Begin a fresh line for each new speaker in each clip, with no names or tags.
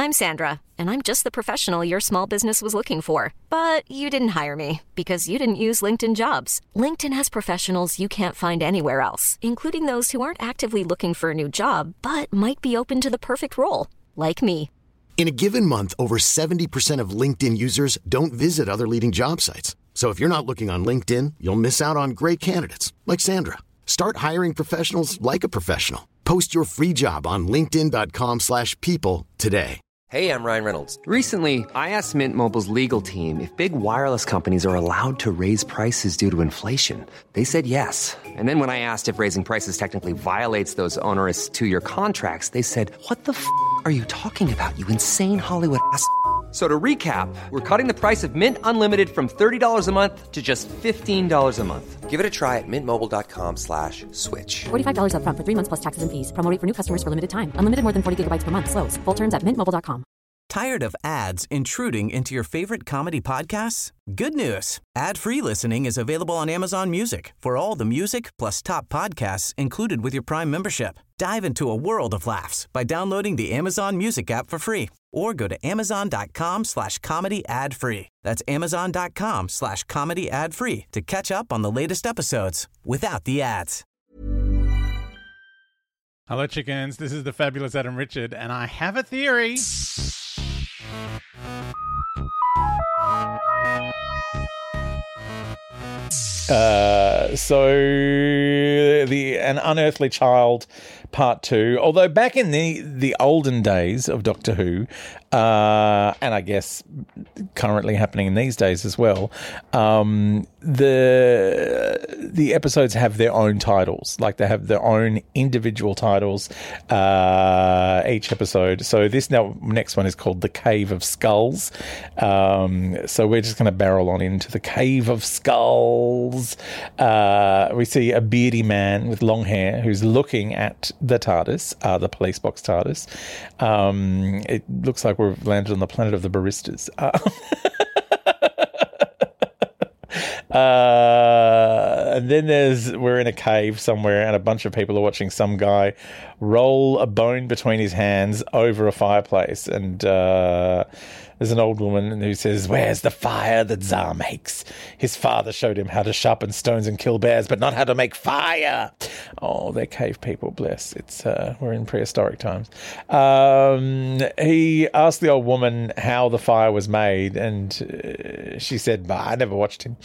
I'm Sandra, and I'm just the professional your small business was looking for. But you didn't hire me because you didn't use LinkedIn Jobs. LinkedIn has professionals you can't find anywhere else, including those who aren't actively looking for a new job, but might be open to the perfect role, like me.
In a given month, over 70% of LinkedIn users don't visit other leading job sites. So if you're not looking on LinkedIn, you'll miss out on great candidates like Sandra. Start hiring professionals like a professional. Post your free job on linkedin.com/people today.
Hey, I'm Ryan Reynolds. Recently, I asked Mint Mobile's legal team if big wireless companies are allowed to raise prices due to inflation. They said yes. And then when I asked if raising prices technically violates those onerous two-year contracts, they said, "What the f*** are you talking about, you insane Hollywood ass?" So to recap, we're cutting the price of Mint Unlimited from $30 a month to just $15 a month. Give it a try at mintmobile.com/switch.
$45 up front for 3 months plus taxes and fees. Promo rate for new customers for limited time. Unlimited more than 40 gigabytes per month. Slows full terms at mintmobile.com.
Tired of ads intruding into your favorite comedy podcasts? Good news. Ad-free listening is available on Amazon Music for all the music plus top podcasts included with your Prime membership. Dive into a world of laughs by downloading the Amazon Music app for free or go to amazon.com/comedy ad-free. That's amazon.com/comedy ad-free to catch up on the latest episodes without the ads.
Hello, chickens. This is the fabulous Adam Richard, and I have a theory. An Unearthly Child Part 2, although back in the olden days of Doctor Who, and I guess currently happening in these days as well, the episodes have their own titles, like they have their own individual titles each episode. So this next one is called The Cave of Skulls. So we're just going to barrel on into The Cave of Skulls. We see a beardy man with long hair who's looking at the TARDIS, the police box TARDIS. It looks like we've landed on the planet of the baristas. And then we're in a cave somewhere and a bunch of people are watching some guy roll a bone between his hands over a fireplace. And there's an old woman who says, "Where's the fire that Tsar makes? His father showed him how to sharpen stones and kill bears, but not how to make fire." Oh, they're cave people, bless. We're in prehistoric times. He asked the old woman how the fire was made, and she said, "Bah, I never watched him."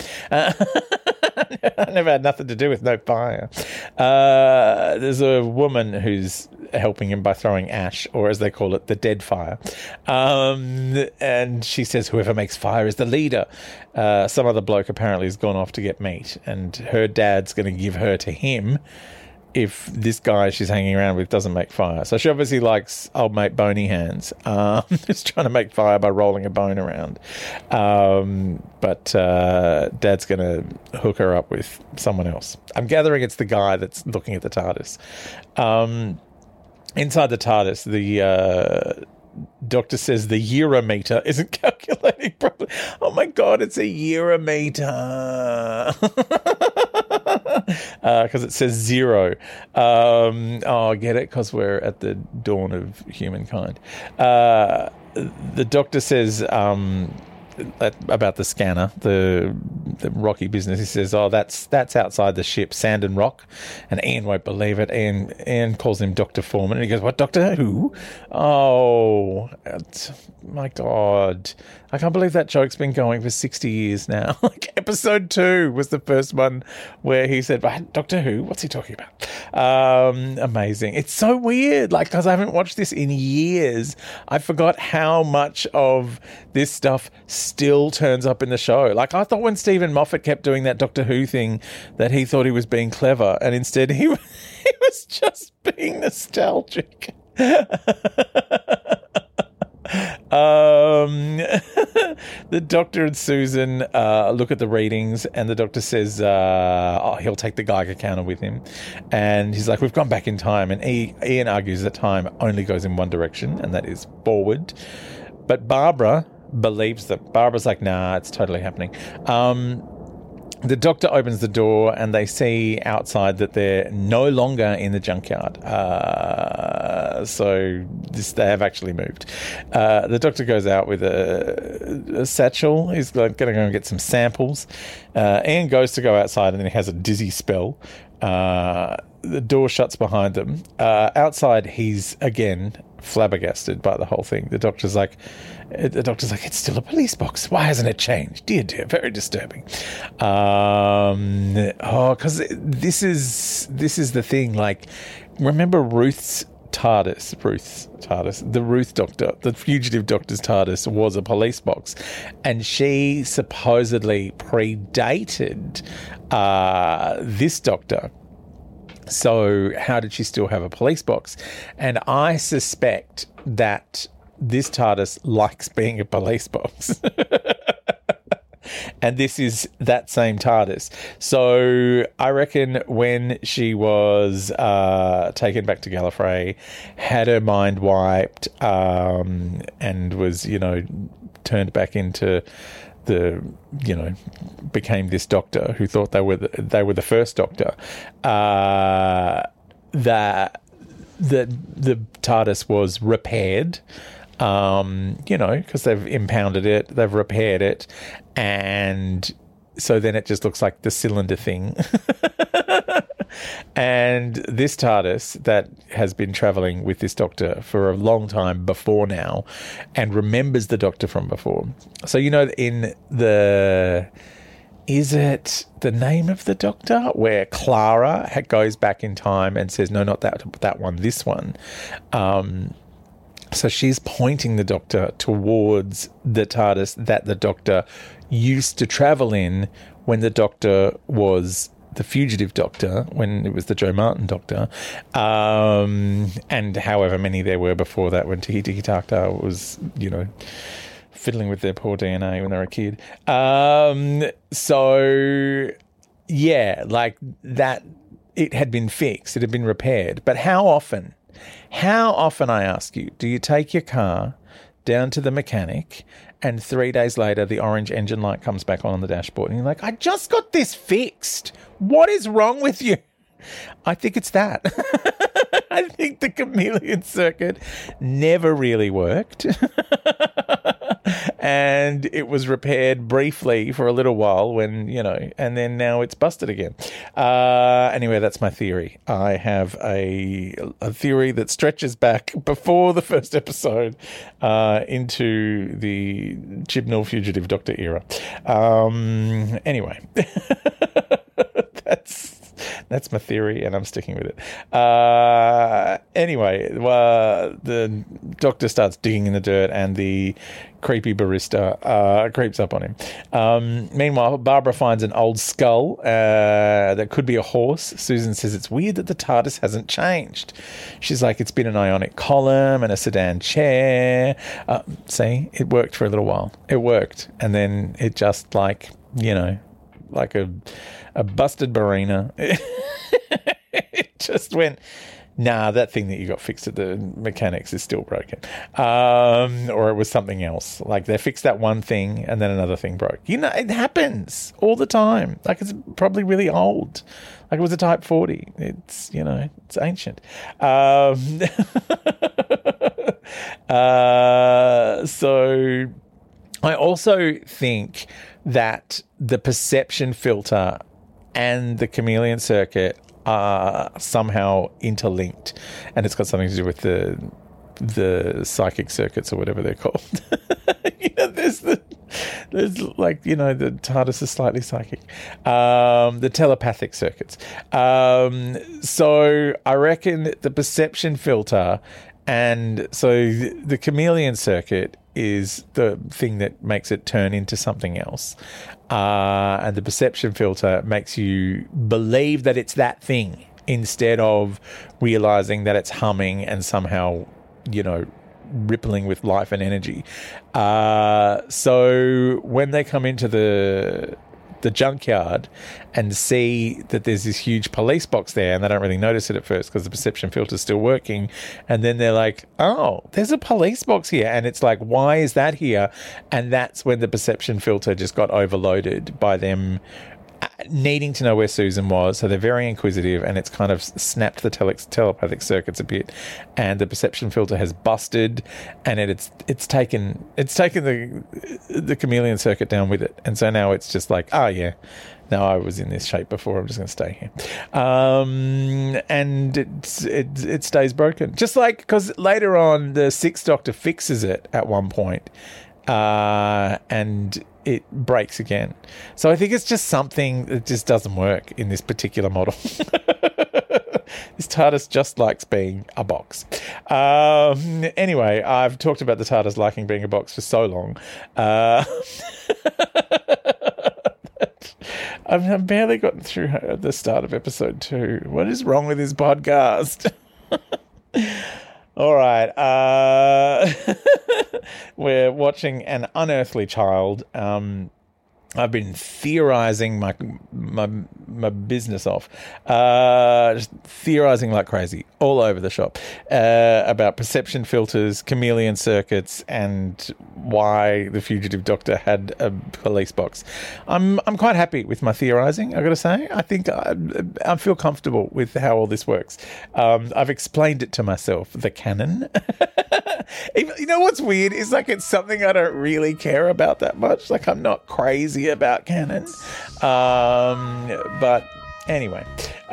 I never had nothing to do with no fire. There's a woman who's helping him by throwing ash, or as they call it, the dead fire. And she says whoever makes fire is the leader. Some other bloke apparently has gone off to get meat, and her dad's going to give her to him if this guy she's hanging around with doesn't make fire. So she obviously likes old mate bony hands. Just trying to make fire by rolling a bone around. But Dad's going to hook her up with someone else. I'm gathering it's the guy that's looking at the TARDIS. Inside the TARDIS, the Doctor says the Eurometer isn't calculating properly. Oh my God, it's a Eurometer. Because it says 0. I get it, because we're at the dawn of humankind. The Doctor says about the scanner, the rocky business. He says, "Oh, that's outside the ship, sand and rock." And Ian won't believe it. Ian calls him Dr. Foreman, and he goes, "What, Doctor Who?" Oh, my God. I can't believe that joke's been going for 60 years now. Like, episode 2 was the first one where he said, "Doctor Who? What's he talking about?" Amazing. It's so weird, like, because I haven't watched this in years. I forgot how much of this stuff still turns up in the show. Like, I thought when Stephen Moffat kept doing that Doctor Who thing that he thought he was being clever, and instead he was just being nostalgic. The Doctor and Susan look at the readings, and the Doctor says he'll take the Geiger counter with him, and he's like, "We've gone back in time," and Ian argues that time only goes in one direction, and that is forward. But Barbara believes that. Barbara's like, "Nah, it's totally happening." The Doctor opens the door, and they see outside that they're no longer in the junkyard. So they have actually moved. The doctor goes out with a satchel. He's going to go and get some samples. Ian goes to go outside, and then he has a dizzy spell. The door shuts behind them. Outside, he's again flabbergasted by the whole thing. The doctor's like, it's still a police box. Why hasn't it changed? Dear, very disturbing. Because this is the thing. Like, remember Ruth's TARDIS, the Ruth doctor, the fugitive doctor's TARDIS was a police box, and she supposedly predated this doctor. So how did she still have a police box? And I suspect that this TARDIS likes being a police box. And this is that same TARDIS. So I reckon when she was taken back to Gallifrey, had her mind wiped, and was, turned back into became this doctor who thought they were the first doctor. That the TARDIS was repaired. Because they've impounded it, they've repaired it, and so then it just looks like the cylinder thing. And this TARDIS that has been travelling with this doctor for a long time before now and remembers the doctor from before. So, in is it the name of the doctor where Clara goes back in time and says, no, not that one, this one. So she's pointing the doctor towards the TARDIS that the doctor used to travel in when the doctor was the fugitive doctor, when it was the Joe Martin doctor, and however many there were before that when Tahiti Tata was, fiddling with their poor DNA when they were a kid. So, yeah, like that, it had been fixed, it had been repaired. But how often, I ask you, do you take your car down to the mechanic and 3 days later the orange engine light comes back on the dashboard and you're like, I just got this fixed. What is wrong with you? I think it's that. I think the chameleon circuit never really worked. And it was repaired briefly for a little while when, and then now it's busted again. Anyway, that's my theory. I have a theory that stretches back before the first episode into the Chibnall Fugitive Doctor era. Anyway, that's my theory, and I'm sticking with it. Anyway, the doctor starts digging in the dirt, and the creepy barista creeps up on him. Meanwhile, Barbara finds an old skull that could be a horse. Susan says it's weird that the TARDIS hasn't changed. She's like, it's been an ionic column and a sedan chair. See, it worked for a little while. It worked, and then it just like a busted Barina. It just went, nah, that thing that you got fixed at the mechanics is still broken. Or it was something else. Like they fixed that one thing and then another thing broke. It happens all the time. Like it's probably really old. Like it was a Type 40. It's, it's ancient. So I also think that the perception filter and the chameleon circuit are somehow interlinked, and it's got something to do with the psychic circuits or whatever they're called. There's like, the TARDIS is slightly psychic. The telepathic circuits. So I reckon the perception filter, and so the chameleon circuit is the thing that makes it turn into something else. And the perception filter makes you believe that it's that thing instead of realizing that it's humming and somehow, rippling with life and energy. So when they come into the junkyard and see that there's this huge police box there, and they don't really notice it at first because the perception filter is still working, and then they're like, oh, there's a police box here, and it's like, why is that here? And that's when the perception filter just got overloaded by them needing to know where Susan was. So they're very inquisitive, and it's kind of snapped the telepathic circuits a bit, and the perception filter has busted, and it's taken the chameleon circuit down with it. And so now it's just like, oh yeah, no, I was in this shape before, I'm just going to stay here. And it stays broken. Just like, because later on, the Sixth Doctor fixes it at one point, and it breaks again. So I think it's just something that just doesn't work in this particular model. This TARDIS just likes being a box. Anyway, I've talked about the TARDIS liking being a box for so long. I've barely gotten through the start of episode 2. What is wrong with this podcast? All right. We're watching An Unearthly Child. I've been theorizing my business off, just theorizing like crazy all over the shop about perception filters, chameleon circuits, and why the fugitive Doctor had a police box. I'm quite happy with my theorizing, I've got to say. I think I feel comfortable with how all this works. I've explained it to myself, the canon. You know what's weird is, like, it's something I don't really care about that much. Like, I'm not crazy about canon. But anyway.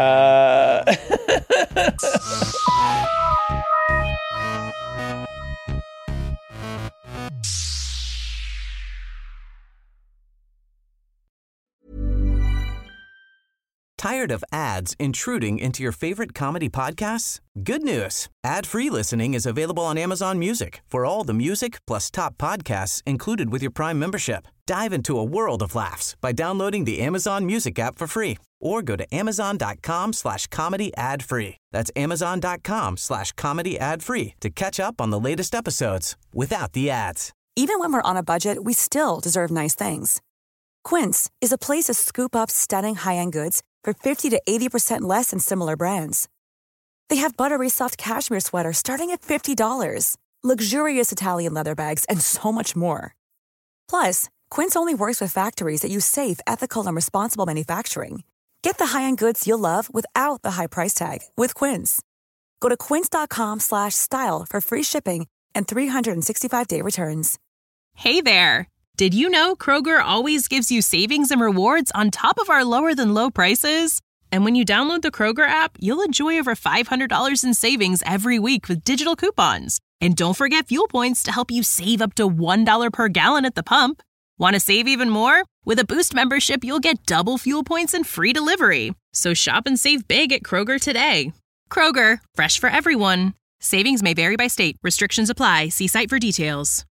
Tired of ads intruding into your favorite comedy podcasts? Good news. Ad-free listening is available on Amazon Music for all the music plus top podcasts included with your Prime membership. Dive into a world of laughs by downloading the Amazon Music app for free or go to amazon.com/comedy ad-free. That's amazon.com/comedy ad-free to catch up on the latest episodes without the ads.
Even when we're on a budget, we still deserve nice things. Quince is a place to scoop up stunning high-end goods for 50 to 80% less than similar brands. They have buttery soft cashmere sweaters starting at $50, luxurious Italian leather bags, and so much more. Plus, Quince only works with factories that use safe, ethical, and responsible manufacturing. Get the high-end goods you'll love without the high price tag with Quince. Go to quince.com/style for free shipping and 365-day returns.
Hey there. Did you know Kroger always gives you savings and rewards on top of our lower-than-low prices? And when you download the Kroger app, you'll enjoy over $500 in savings every week with digital coupons. And don't forget fuel points to help you save up to $1 per gallon at the pump. Want to save even more? With a Boost membership, you'll get double fuel points and free delivery. So shop and save big at Kroger today. Kroger, fresh for everyone. Savings may vary by state. Restrictions apply. See site for details.